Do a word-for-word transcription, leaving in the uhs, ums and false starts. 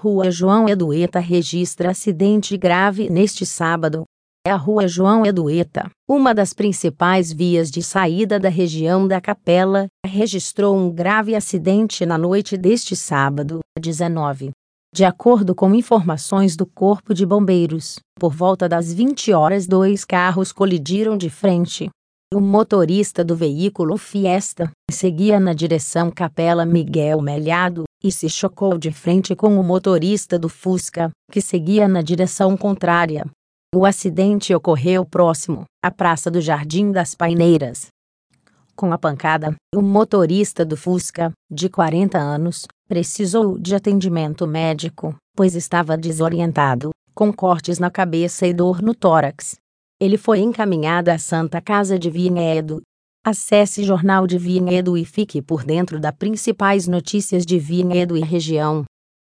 Rua João Edueta registra acidente grave neste sábado. A Rua João Edueta, uma das principais vias de saída da região da Capela, registrou um grave acidente na noite deste sábado, dezenove. De acordo com informações do Corpo de Bombeiros, por volta das vinte horas dois carros colidiram de frente. O motorista do veículo Fiesta seguia na direção Capela Miguel Melhado e se chocou de frente com o motorista do Fusca, que seguia na direção contrária. O acidente ocorreu próximo à Praça do Jardim das Paineiras. Com a pancada, o motorista do Fusca, de quarenta anos, precisou de atendimento médico, pois estava desorientado, com cortes na cabeça e dor no tórax. Ele foi encaminhado à Santa Casa de Vinhedo. Acesse Jornal de Vinhedo e fique por dentro das principais notícias de Vinhedo e região.